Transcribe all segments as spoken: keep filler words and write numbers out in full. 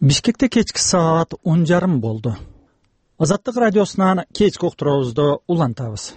Бишкекте кечки саат он жарым болду. Азаттык радиосунан кечки уктуруубузду улантабыз.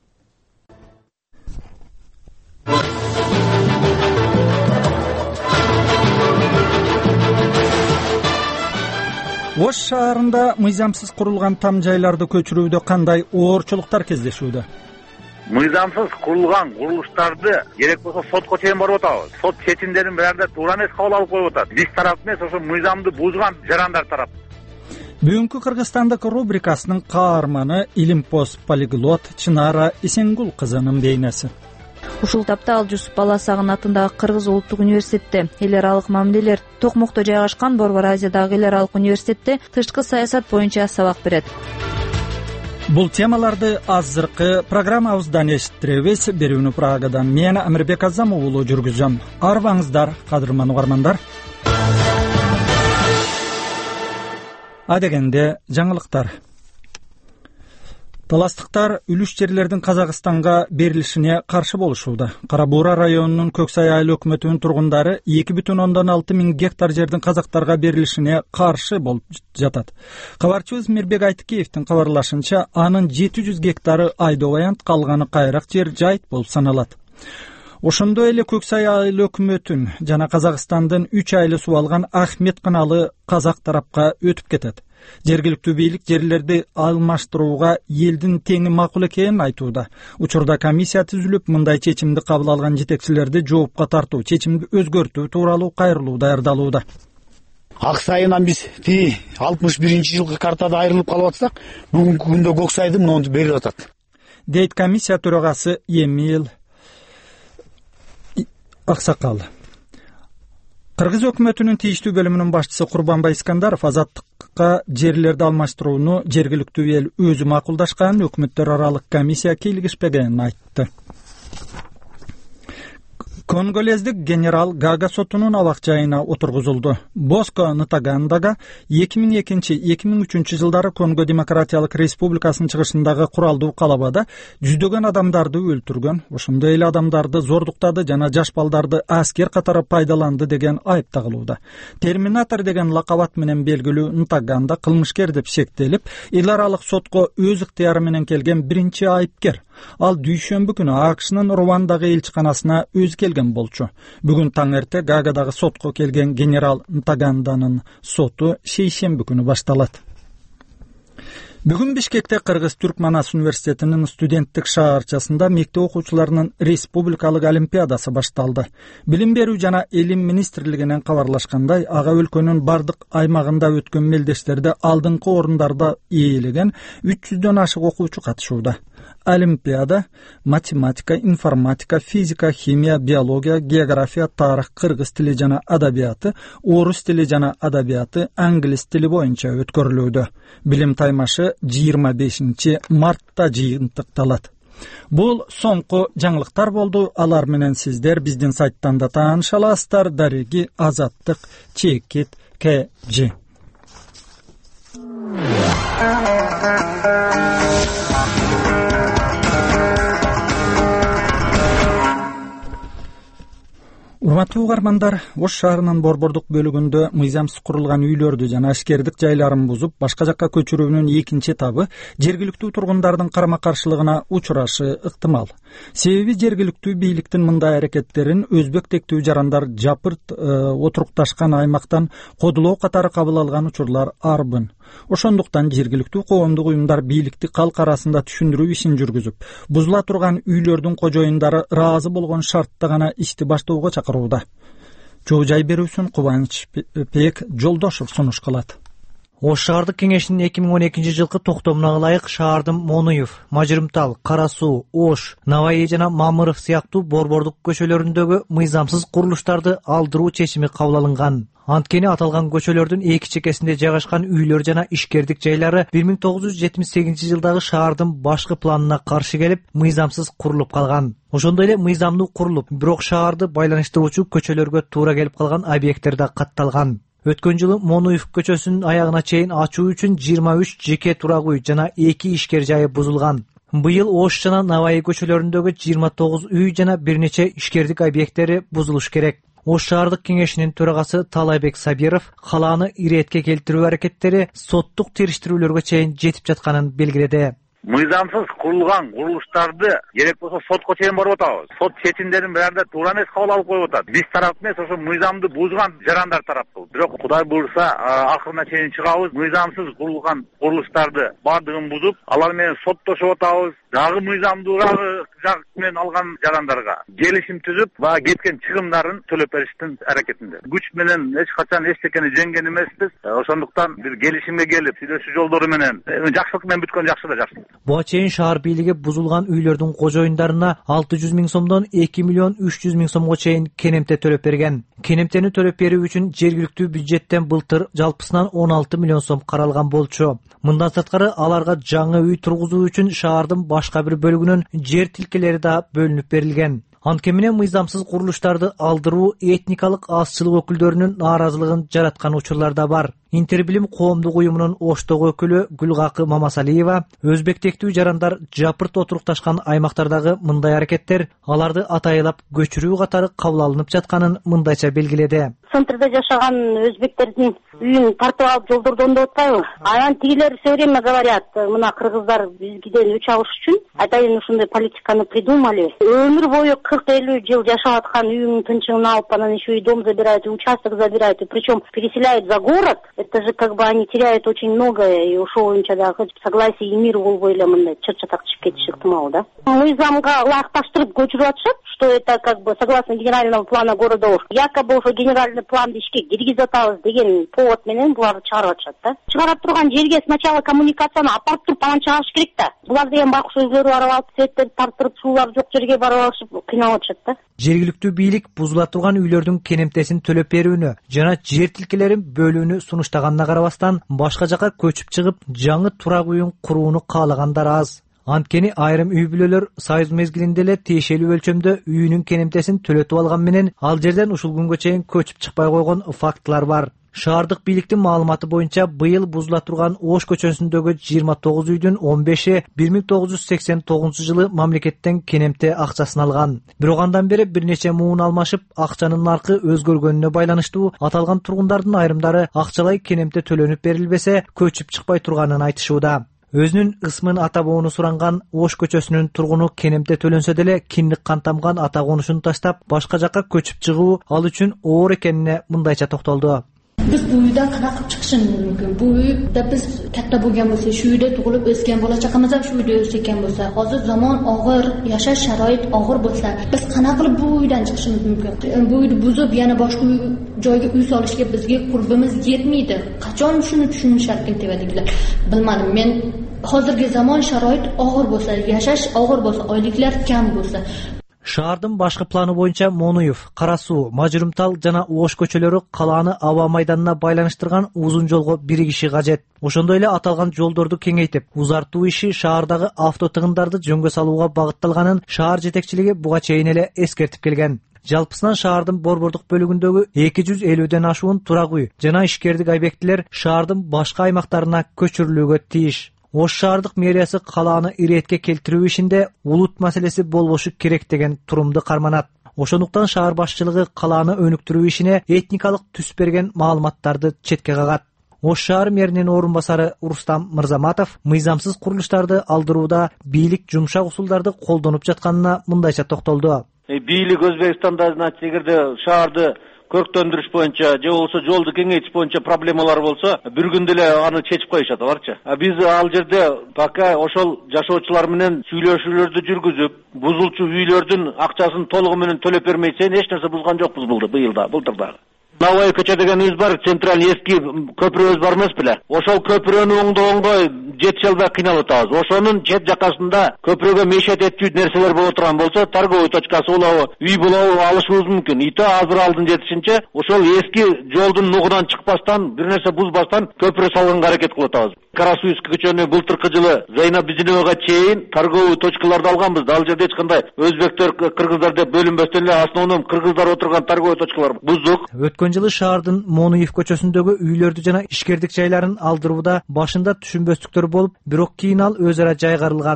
Ош шаарында мыйзамсыз курулган там жайларды көчүрүүдө кандай оорчулуктар кездешүүдө? Мыйзамсыз курулган курулуштарды керек болсо сотко чейин барып атабыз. Сот чечимдерин биринде туура эмес кабыл алып коюп атат. Биз тарап эмес, ошо мыйзамды бузган жарандар тарап. Бүгүнкү Кыргызстандык рубрикасынын каарманы Илимпоз полиглот Чынара Эсенгул кызынын бейнеси. Ушул тапта ал Жусуп Баласагын атындагы Кыргыз улуттук университетте, эл аралык мамилелер Токмокто жайгашкан Борбор Азиядагы эл аралык университетте тышкы саясат боюнча сабак берет. Бул темаларды азыркы программабыздан эшиттиребиз. Берүүнү Прагадан мен Амирбек Азам уулу жүргүзөм. Арбаңыздар, кадырман угармандар. Адегенде жаңылыктар. Таластыктар үлүш жерлердин Казакстанга берилишине каршы болушууда. Кара Буура районунун Көксай айыл өкмөтүнүн тургундары эки бүтүн ондон алты миң гектар жердин казактарга берилишине каршы болуп жатат. Кабарчыбыз Мирбек Айтыкеевдин кабарлашынча, анын жети жүз гектары айдобаянт, калганы кайрак жер жайыт болуп саналат. Ошондой эле Көксай айыл өкмөтүн жана Казакстандын үч айыл суу алган Ахмет каналы казак тарапка өтүп кетет. Жергиликтүү бийлик жерлерди алмаштырууга элдин теңи макул экенин айтууда. Учурда комиссия түзүлүп, мындай чечимди кабыл алган жетекчилерди жоопко тартуу, чечимди өзгөртүү тууралуу кайрылуу даярдалууда. Ак сайынан биз ти алтымыш биринчи жылкы картада айрылып калып атсак, бүгүнкү күндө Көксайды мынтип берип атат, дейт комиссия төрагасы Эмил Аксакал. Кыргыз өкмөтүнүн тийиштүү бөлүмүнүн башчысы Курбанбай Искандаров азаттыкка жерлерди алмаштырууну жергиликтүү эл өзү макулдашкан, өкмөттөр аралык комиссия келишпегенин айтты. Конголездик генерал Гага сотунун абак жайына отургузулду. Боско Нтагандага эки миң экинчи — эки миң үчүнчү жылдары Конго Демократиялык Республикасынын чыгышындагы куралдуу калабада жүздөгөн адамдарды өлтүргөн, ошондой эле адамдарды зордуктады жана жаш балдарды аскер катары пайдаланды деген айып тагылууда. Терминатор деген лакабат менен белгилүү Нтаганда кылмышкер деп шектелип, эл аралык сотко өз ыктыяры менен келген биринчи айыпкер. Ал дүйшөмбү күнү АКШнын Руандагы элчиканасына өзү келген болчу. Бүгүн таң эрте Гагадагы сотко келген генерал Нтаганданын соту шейшембү күнү башталат. Бүгүн Бишкекте Кыргыз Түрк Манас университетинин студенттик шаарчасында мектеп окуучуларынын республикалык олимпиадасы башталды. Билим берүү жана элим министрлигинен кабарлашкандай, ага өлкөнүн бардык аймагында өткөн мелдештерде алдыңкы орундарда ээлеген үч жүздөн ашык окуучу катышууда. Олимпиада математика, информатика, физика, химия, биология, география, тарых, кыргыз тили жана адабияты, орус тили жана адабияты, англис тили боюнча өткөрүлүүдө. Билим таймашы жыйырма бешинчи мартта жыйынтыкталат. Бул соңку жаңылыктар болду. Алар менен сиздер биздин сайттан да тааныша аласыздар. Дареги Азаттык Чекит КЖ. Урматтуу угармандар, Ош шаарынын борбордук бөлүгүндө мыйзамсыз курулган үйлөрдү жана ашкердик жайларын бузуп, башка жакка көчүрүүнүн экинчи этабы жергиликтүү тургундардын карама-каршылыгына учурашы ыктымал. Себеби жергиликтүү бийликтин мындай аракеттерин өзбек тектүү жарандар жапырт э, отурукташкан аймактан кодулоо катары кабыл алган учурлар арбын. Ошондуктан жергиликтүү коомдук уюмдар бийликти калк арасында түшүндүрүү ишин жүргүзүп, бузула турган үйлөрдүн кожоюндары ыраазы болгон шартта гана ишти баштоого чакырууда. Жоо жай берүүсүн Кубанычбек Жолдошов сунуш кылат. Ош шаардык кеңешинин эки миң он экинчи жылкы токтомуна ылайык шаардын Монуев, Мажырымтал, Кара Суу, Ош, Наваи жана Мамыров сыяктуу борбордук көчөлөрүндөгү мыйзамсыз курулуштарды алдыруу чечими кабыл алынган. Анткени аталган көчөлөрдүн эки чекесинде жайгашкан үйлөр жана ишкердик жайлары бир миң тогуз жүз жетимиш сегизинчи жылдагы шаардын башкы планына каршы келип, мыйзамсыз курулуп калган. Ошондой эле мыйзамдуу курулуп, бирок шаарды байланыштыруучу көчөлөргө туура келип калган объекттер да катталган. Өткөн жылы Монуев көчөсүнүн аягына чейин ачуу үчүн жыйырма үч жеке турак үй жана эки ишкер жайы бузулган. Быйыл Ош жана Наваи көчөлөрүндөгү жыйырма тогуз үй жана бир нече ишкердик объекттери бузулуш керек. Ош шаардык кеңешинин төрагасы Талайбек Сабиров калааны иретке келтирүү аракеттери соттук териштирүүлөргө чейин жетип жатканын белгиледи. Мыйзамсыз курулган курулуштарды керек болсо сотко чейин барып атабыз. Сот чечимдерин баарында туура эмес кабыл алып коюп атат. Биз тарап эмес, ошо мыйзамды бузган жарандар тараптуу. Бирок Кудай буйрса акырына чейин чыгабыз. Мыйзамсыз курулган курулуштарды баардыгын бузуп, алар менен соттошуп атабыз. Дагы мыйзамдуураак жак менен алган жарандарга келишим түзүп, баягы кеткен чыгымдарын төлөп бериштин аракетинде. Күч менен эч качан эчтекени жеңген эмеспиз. Ошондуктан бир келишимге келип, сүйлөшүү жолдору менен жакшылык менен бүткөн жакшы да жакшы. Буга чейин шаар бийлиги бузулган үйлөрдүн кожоюндарына алты жүз миң сомдон эки миллион үч жүз миң сомго чейин кенемте төлөп берген. Кенемтени төлөп берүү үчүн жергиликтүү бюджеттен былтыр жалпысынан он алты миллион сом каралган болчу. Мындан сырткары аларга жаңы үй тургузуу үчүн шаардын башка бир бөлүгүнөн жер тилкелери да бөлүнүп берилген. Анткени менен мыйзамсыз курулуштарды алдыруу этникалык азчылык өкүлдөрүнүн нааразылыгын жараткан учурлар да бар. Интербилим коомдук уюмунун Оштогу өкүлү Гүлгакы Мамасалиева өзбектектүү жарандар жапырт отурукташкан аймактардагы мындай аракеттер аларды атайылап көчүрүү катары кабыл алынып жатканын мындайча белгиледи. Центрде жашаган өзбектердин үйүн тартып алып жолдордон деп атпайбы? Анан тигилер все время говорят, мына кыргыздар бизгиден үч алыш үчүн атайын ушундай политиканы придумали. Өмүр бою кырк элүү жыл жашап аткан үйүнүн тынчыгын алып, анан еще и дом забирают, и участок забирают, и причем переселяют за город. Это же как бы они теряют очень многое, и ошол боюнча дагы согласие и мир болбой эле мындай чыр-чатак чыгып кетиши ыктымал, да. Мыйзамга ылайыкташтырып көчүрүп атышат, что это как бы согласно генерального плана города Ош. Якобы ошо генеральный планды ишке киргизип атабыз деген повод менен буларды чыгарып атышат да. Чыгарып турган жерге сначала коммуникацияны апарып туруп анан чыгарыш керек да. Булар деген байкуш өздөрү барып алып светтерди тартырып, суулар жок жерге барып алышып кыйналып атышат да. Жергиликтүү бийлик бузула турган үйлөрдүн кенемтесин төлөп берүүнү жана жер тилкелерин бөлүүнү сунуштаганына карабастан башка жака көчүп чыгып жаңы турак үйүн курууну каалагандар аз. Анткени айрым үй бүлөлөр союз мезгилинде эле тиешелүү өлчөмдө үйүнүн кенемтесин төлөтүп алган менен ал жерден ушул күнгө чейин көчүп чыкпай койгон фактылар бар. Шаардык бийликтин маалыматы боюнча быйыл бузула турган Ош көчөсүндөгү жыйырма тогуз үйдүн он беши бир миң тогуз жүз сексен тогузунчу жылы мамлекеттен кенемте акчасын алган. Бирок андан бери бир нече муун алмашып, акчанын наркы өзгөргөнүнө байланыштуу аталган тургундардын айрымдары акчалай кенемте төлөнүп берилбесе көчүп чыкпай турганын айтышууда. Өзүнүн ысмын ата боону суранган Ош көчөсүнүн тургуну кенемте төлөнсө деле киндик кан тамган ата конушун таштап башка жакка көчүп чыгуу ал үчүн оор экенине мындайча токтолду. Biz bu uydan qanaqa chiqishimiz mumkin? Bu uyda biz katta bo'lgan bo'lsa, shu uyda tug'ilib o'sgan, bola chaqamiz ham shu uyda o'sgan bo'lsa, hozir zamon og'ir, yashash sharoit og'ir bo'lsa, biz qanaqa qilib bu uydan chiqishimiz mumkin? Bu uyni buzib, yana boshqa joyga uy solishga bizga qurbimiz yetmaydi. Qachon shuni tushunisharkin tevadigilar? Bilmadim. Men hozirgi zamon sharoit og'ir bo'lsa, yashash og'ir bo'lsa, oyliklar kam bo'lsa, Шаардын башкы планы боюнча Монуев, Кара Суу, Мажырымтал жана Ош көчөлөрү калааны аба майданына байланыштырган узун жолго биригиши кажет. Ошондой эле аталган жолдорду кеңейтип, узартуу иши шаардагы авто тыгындарды жөнгө салууга багытталганын шаар жетекчилиги буга чейин эле эскертип келген. Жалпысынан шаардын борбордук бөлүгүндөгү эки жүз элүүдөн ашуун турак үй жана ишкердик объектилер шаардын башка аймактарына көчүрүлүүгө тийиш. Ош шаардык мэриясы калааны иретке келтирүү ишинде улут маселеси болбошу керек деген турумду карманат. Ошондуктан шаар башчылыгы калааны өнүктүрүү ишине этникалык түс берген маалыматтарды четке кагат. Ош шаар мэринин орун басары Рустам Мырзаматов мыйзамсыз курулуштарды алдырууда бийлик жумшак усулдарды колдонуп жатканына мындайча токтолду. Бийлик Өзбекстанда эгерде шаарды көрктөндүрүш боюнча же болбосо жолду кеңейтиш боюнча проблемалар болсо бир күндө эле аны чечип коюшат аларчы. Биз ал жерде пока ошол жашоочулар менен сүйлөшүүлөрдү жүргүзүп, бузулчу үйлөрдүн акчасын толугу менен төлөп бермейсен эч нерсе бузган жокпуз быйылда, былтырда. Навай көчө дегенибиз бар, центральный эски көпүрөбүз бар эмес беле? Ошол көпүрөнү оңдогонго жетише албай кыйналып атабыз. Ошонун чет жакасында көпүрөгө мешет этчү нерселер боло турган болсо, торговый точкасы болобу, үй болобу алышыбыз мүмкүн. Ите азыр алдын жетишинче ошол эски жолдун нугунан чыкпастан, бир нерсе бузбастан көпүрө салганга аракет кылып атабыз. Карасуйский көчөнү былтыркы жылы Зайнап Бизиновага чейин торговый точкаларды алганбыз. Ал жерде эч кандай өзбектер, кыргыздар деп бөлүнбөстөн эле основном кыргыздар отурган торговый точкалар буздук. Өткөн жылы шаардын Монуев көчөсүндөгү үйлөрдү жана ишкердик жайларын алдырууда башында түшүнбөстүктөр болуп, бирок кийин ал өз ара жайгарылган.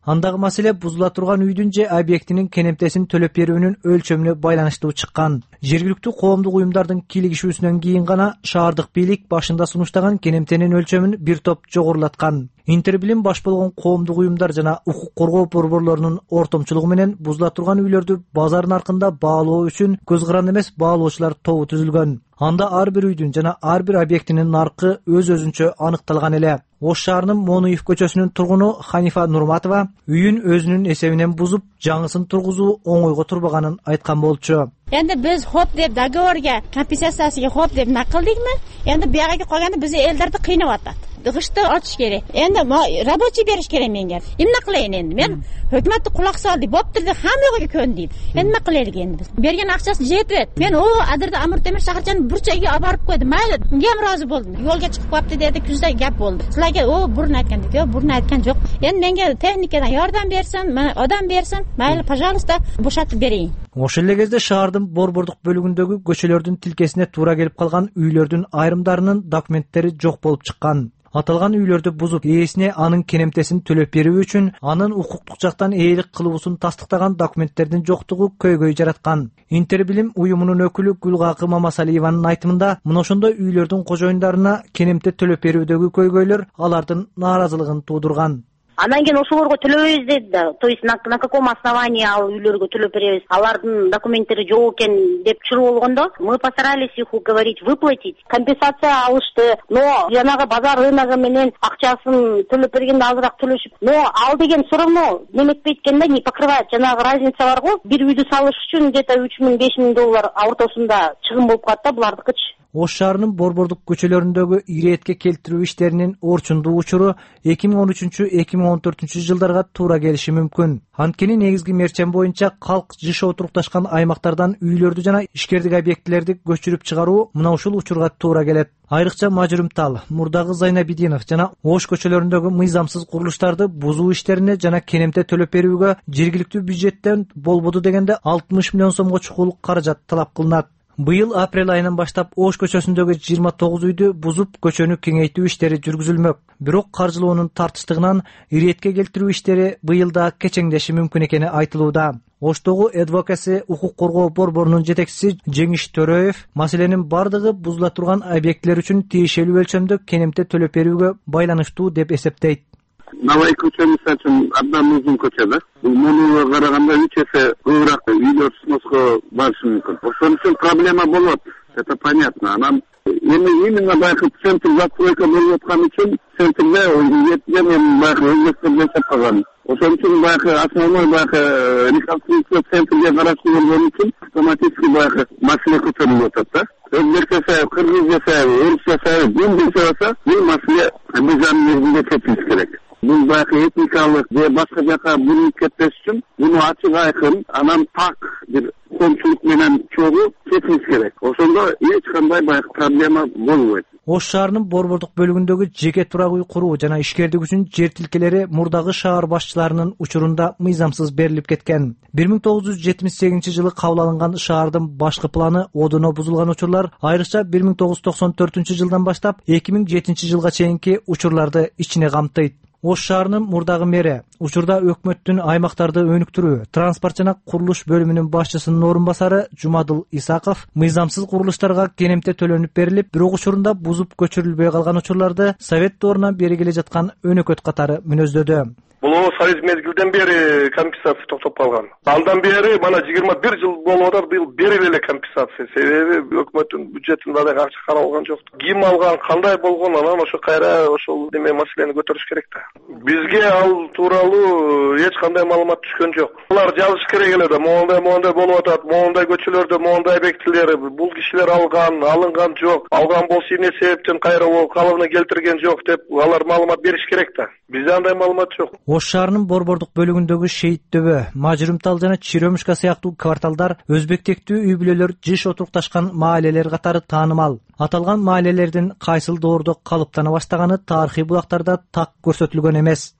Андагы маселе бузула турган үйдүн же объектинин кенемтесин төлөп берүүнүн өлчөмүнө байланыштуу чыккан. Жергиликтүү коомдук уюмдардын кийлигишүүсүнөн кийин гана шаардык бийлик башында сунуштаган кенемтенин өлчөмүн бир топ жогорулаткан. Интербилим баш болгон коомдук уюмдар жана укук коргоо борборлорунун ортомчулугу менен бузула турган үйлөрдү базар наркында баалоо үчүн көз каран эмес баалоочулар тобу түзүлгөн. Анда ар бир үйдүн жана ар бир объектинин наркы өз-өзүнчө аныкталган эле. Ош шаарынын Монуев көчөсүнүн тургуну Ханифа Нурматова үйүн өзүнүн эсебинен бузуп, жаңысын тургузуу оңойго турбаганын айткан болчу. Endi biz hop deb doговорga, kompensatsiyasiga hop deb nima qildikmi? Endi bu yerga qolganda bizni ellarni qiynayapti. G'ishni ochish kerak. Endi рабочий berish kerak menga. Nima qilayin endi? Men hukumatni quloq soldi, bo'pti deb hamma yo'g'iga ko'ndim. Endi nima qilaylik endi biz? Bergan aqchasini yetib, men o Adirda Amir Temir shaharchani burchagiga olib borib qo'ydim. Mayli, unga ham rozi bo'ldim. Yo'lga chiqib qolibdi dedi, kuzda gap bo'ldi. Sizlarga o burun aytgan dedi, burun aytgan yo'q. Endi menga texnikadan yordam bersin, odam bersin. Mayli, пожалуйста, bo'shatib bering. Oş эле кезде шаардын борбордук бөлүгүндөгү көчөлөрдүн тилкесине туура келип калган үйлөрдүн айрымдарынын документтери жок болуп чыккан. Аталган үйлөрдү бузуп, ээсине анын кенемтесин төлөп берүү үчүн анын укуктук жактан ээлик кылуусун тастыктаган документтердин жоктугу көйгөй жараткан. Интербилим уюмунун өкүлү Гүлгакы Мамасалиеванын айтымында, мына ошондой үйлөрдүн кожоюндарына кенемте төлөп берүүдөгү көйгөйлөр алардын нааразылыгын туудурган. Анан кийин ошолорго төлөбөйбүз деди да. То есть на, на каком основании ал үйлөргө төлөп беребиз? Алардын документтери жок экен деп чуруу болгондо, мы постарались их уговорить выплатить. Компенсация алышты, но жанагы базар рыногу менен акчасын төлөп бергенде азыраак төлөшүп, но ал деген все равно неметпейт экен да, не покрывает. Жанагы разница бар го. Бир үйдү салыш үчүн где-то үч миң беш миң доллар ортосунда чыгым болуп калат да булардыкычы. Ош шаарынын борбордук көчөлөрүндөгү иретке келтирүү иштеринин орчундуу учуру эки миң он үчүнчү — эки миң он төртүнчү жылдарга туура келиши мүмкүн. Анткени негизги мерчем боюнча калк жышы отурукташкан аймактардан үйлөрдү жана ишкердик объектилерди көчүрүп чыгаруу мына ушул учурга туура келет. Айрыкча Мажырымтал, Мурдагы Зайнабидинов жана Ош көчөлөрүндөгү мыйзамсыз курулуштарды бузуу иштерине жана кенемте төлөп берүүгө жергиликтүү бюджеттен болбоду дегенде алтымыш миллион сомго чукул каражат талап кылынат. Быйыл апрель айынан баштап Ош көчөсүндөгү жыйырма тогуз үйдү бузуп, көчөнү кеңейтүү иштери жүргүзүлмөк. Бирок каржылоонун тартыштыгынан иретке келтирүү иштери быйыл да кечеңдеши мүмкүн экени айтылууда. Оштогу Advocacy укук коргоо борборунун жетекчиси Жеңиш Төрөев маселенин бардыгы бузула турган объектилер үчүн тиешелүү өлчөмдө кенемте төлөп берүүгө байланыштуу деп эсептейт. Навай көчө мисалы үчүн абдан узун көчө да. Бул мунуга караганда үч эсе көбүрөөк үйлөр сноско барышы мүмкүн. Ошон үчүн проблема болот. Это понятно. Анан эми именно баягы центр застройка болуп аткан үчүн центрде жеткен эми баягы өзгөртүү жасап калган. Ошон үчүн баягы основной баягы реконструкция центрге караштуу болгон үчүн автоматически баягы маселе көтөрүлүп атат да. Өзбек жасайбы, кыргыз жасайбы, орус жасайбы, ким жасаса, бул маселе мыйзам негизинде чечилиш керек. Бул баягы этникалык же башка жака бурулуп кетпеш үчүн муну ачык айкын, анан так бир коомчулук менен чогуу чечилиш керек. Ошондо эч кандай баягы проблема болбойт. Ош шаарынын борбордук бөлүгүндөгү жеке турак үй куруу жана ишкердик үчүн жер тилкелери Мурдагы шаар башчыларынын учурунда мыйзамсыз берилип кеткен. бир миң тогуз жүз жетимиш сегизинчи жылы кабыл алынган шаардын башкы планы одуно бузулган учурлар, айрыкча бир миң тогуз жүз токсон төртүнчү жылдан баштап эки миң жетинчи жылга чейинки учурларды ичине камтыйт. Ош шаарынын Мурдагы мэри учурда өкмөттүн аймактарды өнүктүрүү, транспорт жана курулуш бөлүмүнүн башчысынын орун басары Жумадыл Исаков мыйзамсыз курулуштарга кенемте төлөнүп берилип, бирок учурунда бузуп көчүрүлбөй калган учурларды Совет доорунан бери келе жаткан өнөкөт катары мүнөздөдү. Бул Союз мезгилден бери компенсация токтоп калган. Андан бери мана жыйырма бир жыл болуп атат, быйыл бериле эле компенсация. Себеби өкмөттүн бюджетинде да акча каралган жок. Ким алган, кандай болгон, анан ошо кайра ошол неме маселени көтөрүш керек да. Бизге ал тууралуу эч кандай маалымат түшкөн жок. Алар жазыш керек эле да, моундай моундай болуп атат, моундай көчөлөрдө моундай объектилер, бул кишилер алган, алынган жок. Алган болсо эмне себептен кайра ол калыбына келтирген жок деп алар маалымат бериш керек да. Бизде андай маалымат жок. Ош шаарынын борбордук бөлүгүндөгү Шейит Дөбө, Мажырымтал жана Черемушка сыяктуу кварталдар өзбектектүү үй бүлөлөр жыш отурукташкан маалелер катары таанымал. Аталган маалелердин кайсыл доордо калыптана баштаганы тарыхый булактарда так көрсөтүлгөн эмес.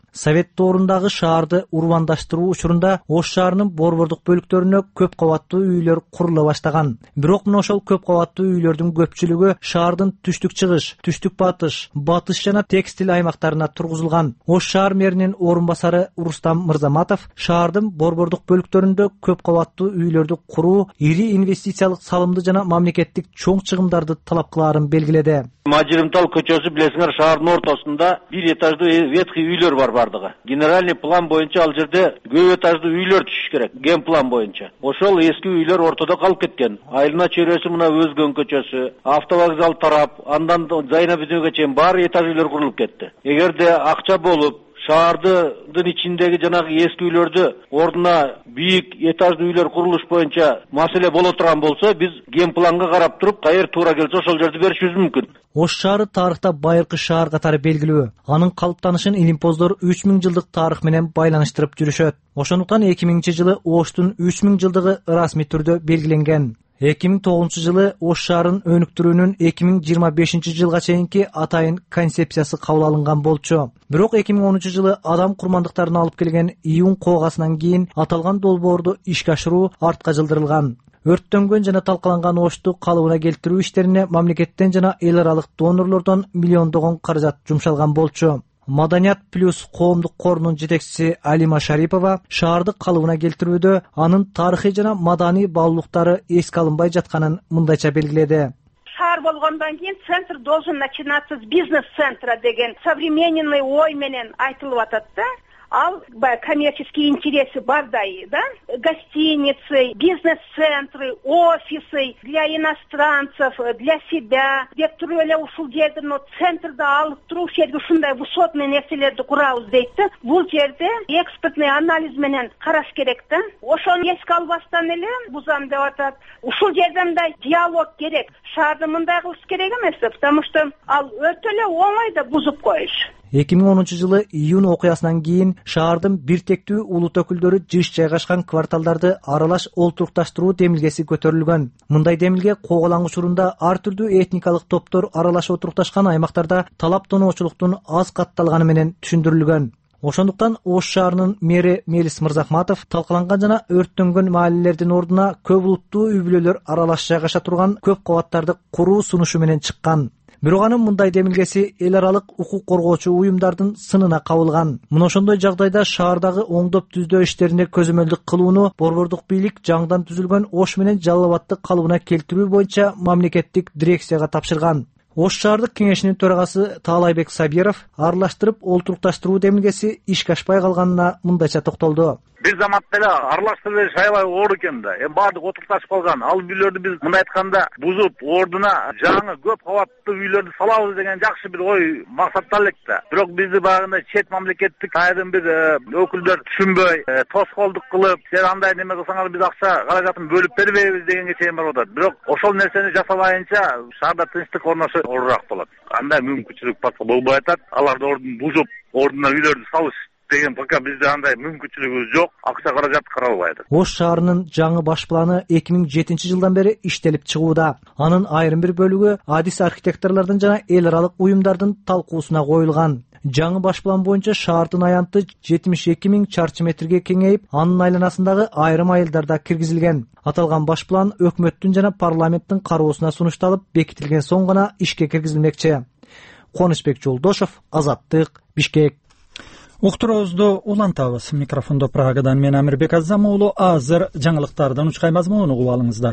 Совет доорундагы шаарды урбандаштыруу учурунда Ош шаарынын борбордук бөлүктөрүнө көп кабаттуу үйлөр курула баштаган. Бирок мына ошол көп кабаттуу үйлөрдүн көпчүлүгү шаардын түштүк чыгыш, түштүк батыш, батыш жана текстиль аймактарына тургузулган. Ош шаар мэринин орун басары Рустам Мырзаматов шаардын борбордук бөлүктөрүндө көп кабаттуу үйлөрдү куруу ири инвестициялык салымды жана мамлекеттик чоң чыгымдарды талап кылаарын белгиледи. Мажырымтал көчөсү билесиңер шаардын ортосунда бир этаждуу ветхий үйлөр бар бардыгы. Генеральный план боюнча ал жерде көп этаждуу үйлөр түшүш керек, ген план боюнча. Ошол эски үйлөр ортодо калып кеткен. Айылына чөйрөсү мына Өзгөн көчөсү, автовокзал тарап, андан Зайнап өзүнөгө чейин баары этаж үйлөр курулуп кетти. Эгерде акча болуп шаардын ичиндеги жанагы эски үйлөрдү ордуна бийик этаждуу үйлөр курулуш боюнча маселе боло турган болсо, биз ген планга карап туруп, кайер туура келсе ошол жерди беришибиз мүмкүн. Ош шаары тарыхта байыркы шаар катары белгилүү. Анын калыптанышын илимпоздор үч миң жылдык тарых менен байланыштырып жүрүшөт. Ошондуктан эки миңинчи жылы Оштун үч миң жылдыгы расмий түрдө белгиленген. эки миң тогузунчу жылы Ош шаарын өнүктүрүүнүн эки миң жыйырма бешинчи жылга чейинки атайын концепциясы кабыл алынган болчу. Бирок эки миң онунчу жылы адам курмандыктарын алып келген июнь коогасынан кийин аталган долбоорду ишке ашыруу артка жылдырылган. Өрттөнгөн жана талкаланган Ошту калыбына келтирүү иштерине мамлекеттен жана эл аралык донорлордон миллиондогон каражат жумшалган болчу. Маданият плюс коомдук корунун жетекчиси Алима Шарипова шаарды калыбына келтирүүдө анын тарыхый жана маданий баалуулуктары эске алынбай жатканын мындайча белгиледи. Шаар болгондон кийин центр должен начинаться с бизнес-центра деген современный ой менен айтылып атат да. Ал коммерческие интересы бардайы, да? Гостиницы, бизнес-центры, офисы для иностранцев, для себя. Деп туруп эле ушул жердин центрда алып туруп, жерге ушундай высотный нерселерди курабыз дейт да. Бул жерде экспертный анализ менен караш керек да. Ошону эске албастан эле бузам деп атат. Ушул жерде мындай диалог керек. Шаарды мындай кылыш керек эмес, потому что ал өтө эле оңой да бузуп коюш. эки миң онунчу жылы июнь окуясынан кийин шаардын бир тектүү улут өкүлдөрү жыш жайгашкан кварталдарды аралаш олтурукташтыруу демилгеси көтөрүлгөн. Мындай демилге коогалаң учурунда ар түрдүү этникалык топтор аралаш отурукташкан аймактарда талап тоноочулуктун аз катталганы менен түшүндүрүлгөн. Ошондуктан Ош шаарынын мэри Мелис Мырзахматов талкаланган жана өрттөнгөн маалелердин ордуна көп улуттуу үй бүлөлөр аралаш жайгаша турган көп кабаттарды куруу сунушу менен чыккан. Бирок анын мындай демилгеси эл аралык укук коргоочу уюмдардын сынына кабылган. Мына ошондой жагдайда шаардагы оңдоп түздөө иштерине көзөмөлдүк кылууну борбордук бийлик жаңыдан түзүлгөн Ош менен Жалал Абадты калыбына келтирүү боюнча мамлекеттик дирекцияга тапшырган. Ош шаардык кеңешинин төрагасы Таалайбек Сабиров аралаштырып олтурукташтыруу демилгеси ишке ашпай калганына мындайча токтолду. Бир заматта эле аралаштырып бериш аябай оор экен да. Эми баардык отурукташып калган. Ал үйлөрдү биз мындай айтканда бузуп, ордуна жаңы көп кабаттуу үйлөрдү салабыз деген жакшы бир ой максаттар элек да. Бирок бизди баягындай чет мамлекеттик айрым бир өкүлдөр түшүнбөй, тоскоолдук кылып, сен андай неме кылсаңар биз акча каражатын бөлүп бербейбиз дегенге чейин барып атат. Бирок ошол нерсени жасабайынча шаарда тынчтык орношо оорураак болот. Андай мүмкүнчүлүк болбой атат. Аларды ордун бузуп, ордуна үйлөрдү салыш деген пока бизде андай мүмкүнчүлүгүбүз жок, акча каражат каралбай атат. Ош шаарынын жаңы баш планы эки миң жетинчи жылдан бери иштелип чыгууда. Анын айрым бир бөлүгү адис архитекторлордун жана эл аралык уюмдардын талкуусуна коюлган. Жаңы баш план боюнча шаардын аянты жетимиш эки миң чарчы метрге кеңейип, анын айланасындагы айрым айылдарда киргизилген. Аталган баш план өкмөттүн жана парламенттин кароосуна сунушталып, бекитилген соң гана ишке киргизилмекчи. Кубанычбек Жолдошов, Азаттык, Бишкек. Уктуруубузду улантабыз. Микрофондо Прагадан мен Амирбек Азам уулу. Азыр жаңылыктардан учкай мазмуну угуп алыңыздар.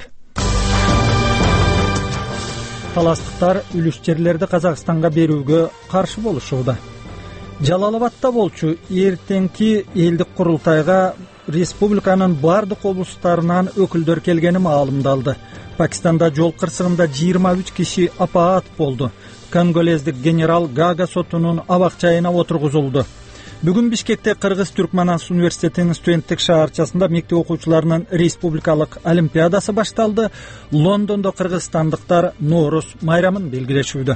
Таластыктар үлүш жерлерди Казакстанга берүүгө каршы болушууда. Жалал Абадта болчу эртеңки элдик курултайга республиканын бардык облустарынан өкүлдөр келгени маалымдалды. Пакистанда жол кырсыгында жыйырма үч киши апаат болду. Конголездик генерал Гага сотунун абак-жайына отургузулду. Бүгүн Бишкекте Кыргыз-Түркманас университетинин студенттик шаарчасында мектеп окуучуларынын республикалык олимпиадасы башталды. Лондондо кыргызстандыктар Ноорус майрамын белгилешүүдө.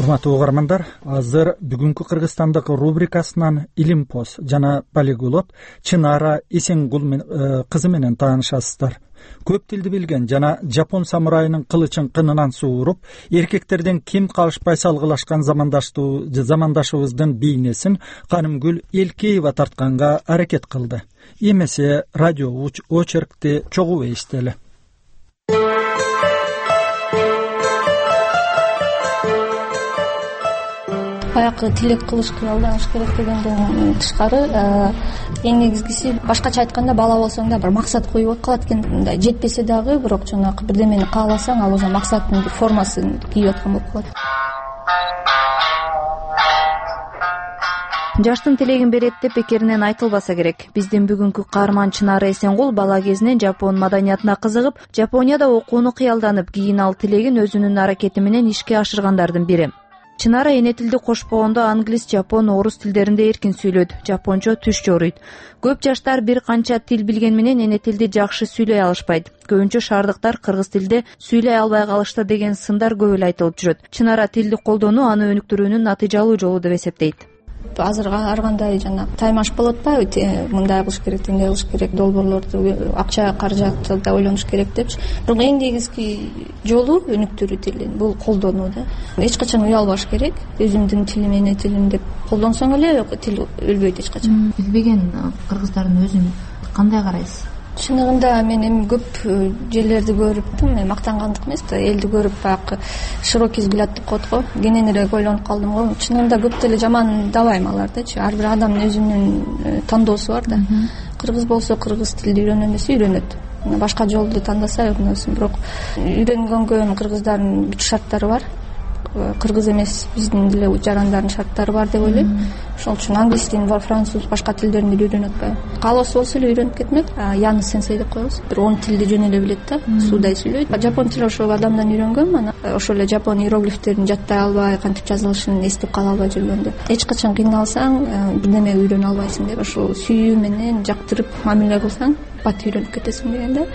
урматтуу угармандар, азыр бүгүнкү Кыргызстандык рубрикасынан Илим пост жана полиглот Чынара Эсенгул кызы менен таанышасыздар. Көп тилди билген жана жапон самурайынын кылычын кынынан сууруп, эркектерден ким калышпай салгылашкан замандашыбыздын бийнесин Канымгүл Элкеева тартканга аракет кылды. Эмесе радио очеркти чогуу эстели. Баягы тилек кылыш кыялданыш керек дегенден тышкары эң негизгиси, башкача айтканда, бала болсоң да бир максат коюп алып калат экен. Мындай жетпесе дагы, бирок жанагы бирдемени кааласаң, ал уже максаттын бир формасын кийип аткан болуп калат. Жаштын тилегин берет деп бекеринен айтылбаса керек. Биздин бүгүнкү каарман Чынара Эсенгул бала кезинен жапон маданиятына кызыгып, Жапонияда окууну кыялданып, кийин ал тилегин өзүнүн аракети менен ишке ашыргандардын бири. Чынара эне тилди кошпогондо англис, жапон, орус тилдеринде эркин сүйлөйт, жапончо түш жоруйт. Көп жаштар бир канча тил билген менен эне тилди жакшы сүйлөй алышпайт. Көбүнчө шаардыктар кыргыз тилде сүйлөй албай калышты деген сындар көп эле айтылып жүрөт. Чынара тилди колдонуу аны өнүктүрүүнүн натыйжалуу жолу деп эсептейт. Азыр ар кандай жана таймаш болот атпайбы, мындай кылыш керек, тиндей кылыш керек, долбоорлорду, акча каражатты да ойлонуш керек депчи. Бирок эң негизги жолу өнүктүрүү тилин, бул колдонуу да. Эч качан уялбаш керек. Өзүмдүн тилим, эне тилим деп колдонсоң эле тил өлбөйт эч качан. Билбеген кыргыздардын өзүн кандай карайсыз? Чыныгында мен эми көп жерлерди көрүптүм, мен мактангандык эмес да, элди көрүп баягы широкий взгляд деп коет го, кененирээк ойлонуп калдым го. Чынында көп деле жаман дабайм алардычы. Ар бир адамдын өзүнүн тандоосу бар да. Кыргыз болсо кыргыз тилди үйрөнөм десе үйрөнөт. Башка жолду тандаса үйрөнөсүн. Бирок үйрөнгөнгө эми кыргыздардын бүт шарттары бар. Кыргыз эмес биздин деле жарандардын шарттары бар деп ойлойм. Ошол үчүн англис тилин, француз, башка тилдерин деле үйрөнүп атпайбы. Каалоосу болсо эле үйрөнүп кетмек. Яны сенсей деп коебуз. Бир он тилди жөн эле билет да, суудай сүйлөйт. Жапон тили ошол адамдан үйрөнгөм, анан ошол эле жапон иероглифтерин жаттай албай, кантип жазылышын эстеп кала албай жүргөндө. Эч качан кыйналсаң, бирдеме үйрөнө албайсың деп, ошол сүйүү менен жактырып мамиле кылсаң, бат үйрөнүп кетесиң дегенде.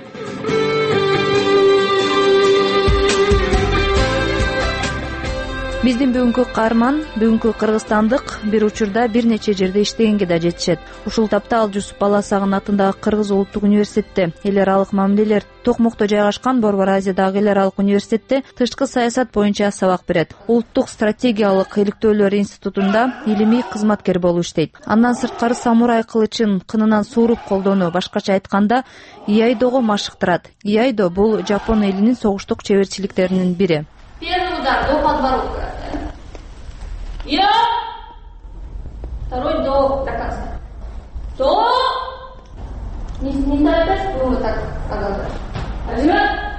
Биздин бүгүнкү каарман, бүгүнкү кыргызстандык бир учурда бир нече жерде иштегенге да жетишет. Ушул тапта ал Жусуп Баласагын атындагы Кыргыз улуттук университетте, эл аралык мамилелер Токмокто жайгашкан Борбор Азиядагы эл аралык университетте тышкы саясат боюнча сабак берет. Улуттук стратегиялык иликтөөлөр институтунда илимий кызматкер болуп иштейт. Андан сырткары самурай кылычын кынынан сууруп колдонуу, башкача айтканда, иайдого машыктырат. Иайдо бул жапон элинин согуштук чеберчиликтеринин бири. Первый удар до подбородка. Я. Второй до до конца. До. Не не торопясь, вот так сказала. Один.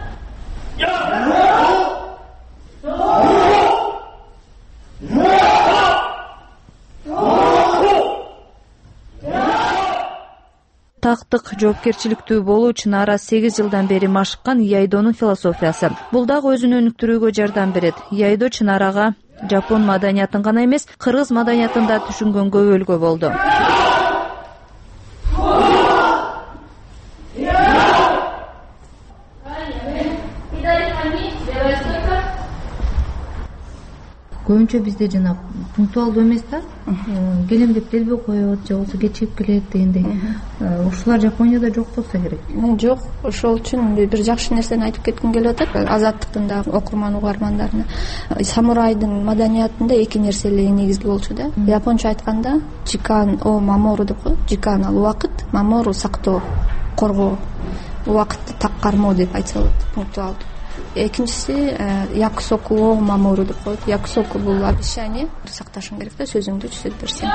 Я. Тактык жоопкерчиликтүү болуу Чынара сегиз жылдан бери машыккан иайдонун философиясы. Бул дагы өзүн өнүктүрүүгө жардам берет. Иайдо Чынарага жапон маданиятын гана эмес, кыргыз маданиятын да түшүнгөнгө өлгө болду. Көбүнчө бизде жана пунктуалдуу эмес да, келем деп делбе коет, же болбосо кечигип келет дегендей. Ушулар Жапонияда жок болсо керек. Жок, ошол үчүн бир жакшы нерсени айтып кетким келип атат азаттыктын да окурман угармандарына. Самурайдын маданиятында эки нерсе эле негизги болчу да. Японча айтканда жикан о мамору деп коет. Жикан ал убакыт, мамору сактоо, коргоо. Убакытты так кармоо деп айтса болот, пунктуалдуу. Экинчиси якусоку о мамору деп коет. Якусоку бул обещание, сакташың керек да, сөзүңдү түзөп берсең.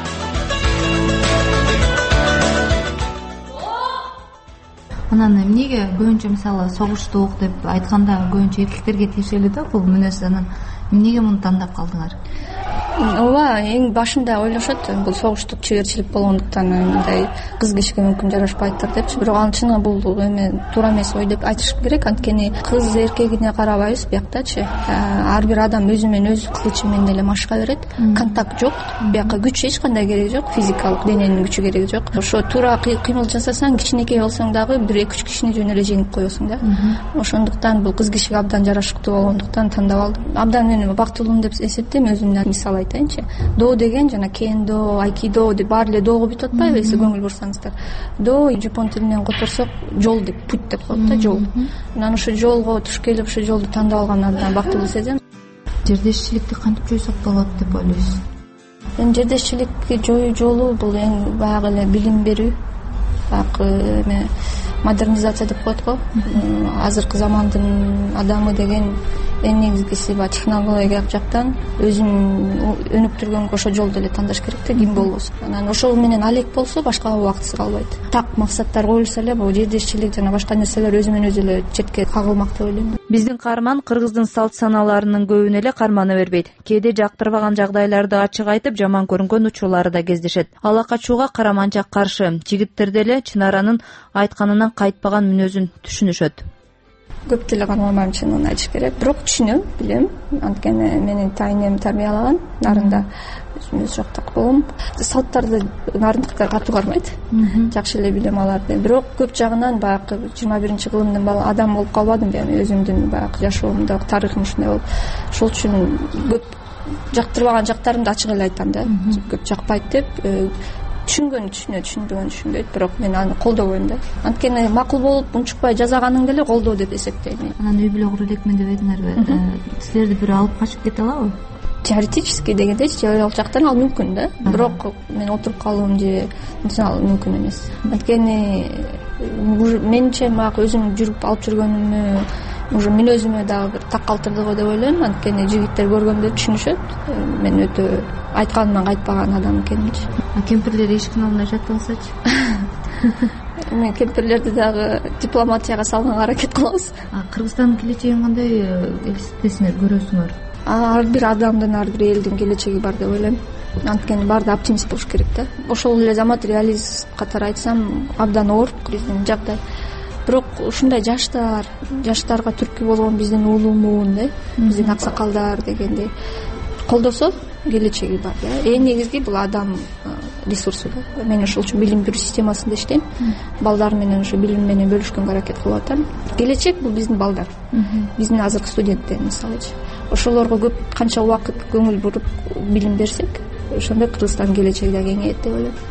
Анан эмнеге көбүнчө мисалы согуштук деп айтканда көбүнчө эркектерге тиешелүү да бул мүнөз, анан эмнеге муну тандап калдыңар? ооба, эң башында ойлошот бул согуштук чеберчилик болгондуктан мындай кыз кишиге мүмкүн жарашпайттыр депчи, бирок анын чынында бул эме туура эмес ой деп айтыш керек. Анткени кыз эркегине карабайбыз бияктачы. Ар бир адам өзү менен өзү кылычы менен эле машка берет. Контакт жок, бияка күч эч кандай кереги жок, физикалык дененин күчү кереги жок. Ошо туура кыймыл жасасаң, кичинекей болсоң дагы бир эки үч кишини жөн эле жеңип коесуң да. Ошондуктан бул кыз кишиге абдан жарашыктуу болгондуктан тандап алдым. Абдан мен бактылуумун деп эсептейм. Өзүмдөн мисал айтайынчы. До деген жана кендо, айкидо деп баары эле доого бүтүп атпайбы, сиз көңүл бурсаңыздар. До жапон тилинен которсок жол деп, путь деп коет да, жол. Анан ошо жолго туш келип ошо жолду тандап алган абдан бактылуу сезем. Жердешчиликти кантип жойсок болот деп ойлойсуз? Эми жердешчиликти жоюу жолу бул эң баягы эле билим берүү, баягы эме модернизация деп коет го. Азыркы замандын адамы деген эң негизгиси баягы технологиялык жактан өзүн өнүктүргөнгө ошо жолду эле тандаш керек да, ким болбосун. Анан ошол менен алек болсо башкага убактысы калбайт. Так максаттар коюлса эле бул жердешчилик жана башка нерселер өзү менен өзү эле четке кагылмак деп ойлойм. Биздин каарман кыргыздын салт санааларынын көбүн эле кармана бербейт. Кээде жактырбаган жагдайларды ачык айтып, жаман көрүнгөн учурлары да кездешет. Ала качууга Караманча каршы. Жигиттер деле Чынаранын айтканынан кайтпаган мүнөзүн түшүнүшөт. Көп деле карманбайм, чынын айтыш керек. Бирок түшүнөм, билем. Анткени менин тайнем тарбиялаган, нарында өзүмүз жактак болом. Салттарды нарындыктар катуу кармайт. Жакшы эле билем аларды. Бирок көп жагынан баягы жыйырма биринчи кылымдын адам болуп калбадым да, өзүмдүн баягы жашоомдо тарыхым ушундай болуп. Ошол үчүн көп жактырбаган жактарымды ачык эле айтам да. Көп жакпайт деп. Түшүнгөн түшүнөт, түшүнбөгөн түшүнбөйт, бирок мен аны колдобойм да. Анткени макул болуп унчукпай жазаганың деле колдоо деп эсептейм. Анан үй бүлө куру элекмин деп эдиңерби? Силерди бирөө алып качып кете алабы? Теоретически дегендечи, ал жактан ал мүмкүн да. Бирок мен отуруп калуум же ал мүмкүн эмес. Анткени менче мага өзүм жүрүп алып жүргөнүмө, уже мүнөзүмө дагы бир так калтырды го деп ойлойм. Анткени жигиттер көргөндө түшүнүшөт. Мен өтө айтканымдан кайтпаган адам экенимчи. А кемпирлер эшиктин алдында жатып алсачы? Мен кемпирлерди дагы дипломатияга салганга аракет кылабыз. А Кыргызстандын келечегин кандай элестетесиңер, көрөсүңөр? Ар бир адамдын, ар бир элдин келечеги бар деп ойлойм. Анткени баарда оптимист болуш керек да. Ошол эле замат реалист катары айтсам, абдан оор биздин жагдай. Бирок ушундай жаштар, жаштарга түрткү болгон биздин улуу муун да, биздин аксакалдар дегендей колдосо келечеги бар да. Эң негизги бул адам ресурсу да. Мен ошол үчүн билим берүү системасында иштейм. Балдар менен ошо билим менен бөлүшкөнгө аракет кылып атам. Келечек бул биздин балдар. Биздин азыркы студенттер мисалычы. Ошолорго көп канча убакыт көңүл буруп билим берсек, ошондой Кыргызстандын келечеги да кеңейет деп ойлойм.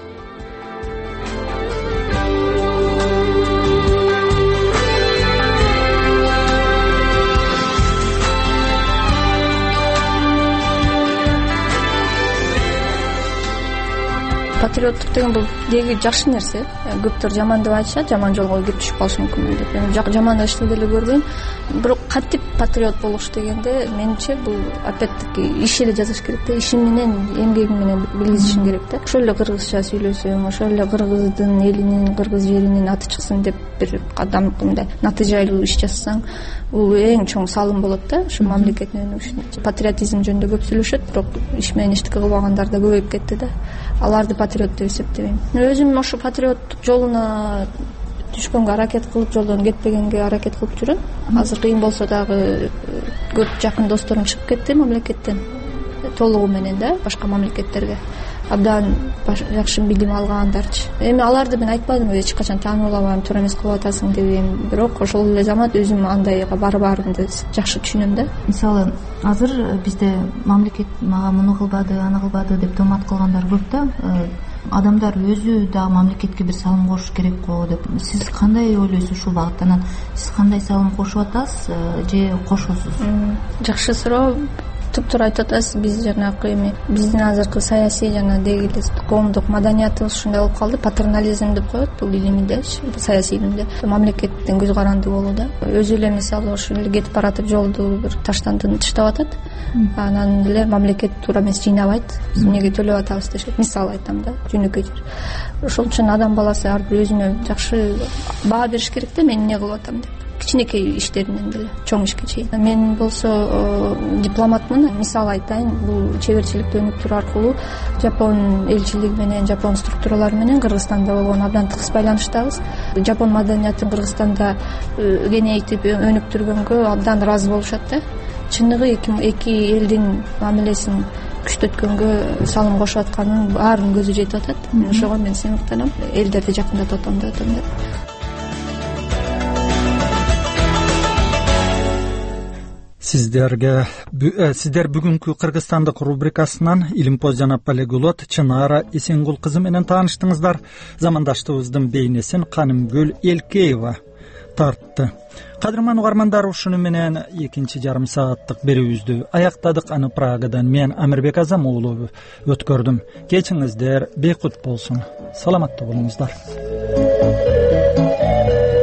Патриоттук деген бул деги жакшы нерсе. Көптөр жаман деп айтышат, жаман жолго кирип түшүп калышы мүмкүн деп. Мен жаман эчтене деле көрбөйм. Бирок кантип патриот болуш дегенде, менимче бул опять-таки иш эле жасаш керек да. Иши менен, эмгеги менен билгизишиң керек да. Ошол эле кыргызча сүйлөсөң, ошол эле кыргыздын элинин, кыргыз жеринин аты чыксын деп бир адам мындай натыйжалуу иш жасасаң, бул эң чоң салым болот да, ушу мамлекеттин өнүгүшүнө. Патриотизм жөнүндө көп сүйлөшөт, бирок иш менен эчтеке кылбагандар да көбөйүп кетти да. Аларды патриот деп эсептебейм. Өзүм ошо патриоттук жолуна түшкөнгө аракет кылып, жолдон кетпегенге аракет кылып жүрөм. Азыр кыйын болсо дагы көп жакын досторум чыгып кетти мамлекеттен. Толугу менен да, башка мамлекеттерге. Абдан жакшы билим алгандарчы. Эми аларды мен айтпадым, эч качан таанып албайм, туура эмес кылып атасың дебейм. Бирок ошол эле замат өзүм андайга барбаарымды жакшы түшүнөм да. Мисалы, азыр бизде мамлекет мага муну кылбады, аны кылбады деп томат кылгандар көп да. Адамдар өзү дагы мамлекетке бир салым кошуш керек го деп. Сиз кандай ойлойсуз ушул багыттан? Сиз кандай салым кошуп атасыз же кошосуз? Жакшы суроо. Туптуура айтып атасыз. Биз жанагы эми биздин азыркы саясий жана деги эле коомдук маданиятыбыз ушундай болуп калды. Патернализм деп коет бул илимдечи, саясий илимде. Мамлекеттен көз каранды болуу да. Өзү эле мисалы ошол эле кетип баратып жолду бир таштандын тыштап атат. Анан эле мамлекет туура эмес жыйнабайт. Биз эмнеге төлөп атабыз дешет. Мисал айтам да, жөнөкөй жер. Ошол үчүн адам баласы ар бир өзүнө жакшы баа бериш керек да, мен эмне кылып атам деп. кичинекей иштеринен деле чоң ишке чейин. Мен болсо дипломатмын. Мисал айтайын, бул чеберчиликти өнүктүрүү аркылуу Жапон элчилиги менен, Жапон структуралары менен Кыргызстанда болгон абдан тыгыз байланыштабыз. Жапон маданиятын Кыргызстанда кеңейтип өнүктүргөнгө абдан ыраазы болушат да. Чындыгы эки элдин мамилесин күчтөткөнгө салым кошуп атканын баарынын көзү жетип атат. Ошого мен сыймыктанам. Элдерди жакындатып атам деп атам да. Сиздерге сиздер бүгүнкү Кыргызстандык рубрикасынан Илимпоз жана полиглот Чынара Эсенгул кызы менен тааныштыңыздар. Замандаштыбыздын бейнесин Канымгүл Элкеева тартты. Кадырман угармандар, ушуну менен экинчи жарым сааттык берүүбүздү аяктадык. Аны Прагадан мен Амирбек Азам уулу өткөрдүм. Кечиңиздер бейкут болсун. Саламатта болуңуздар.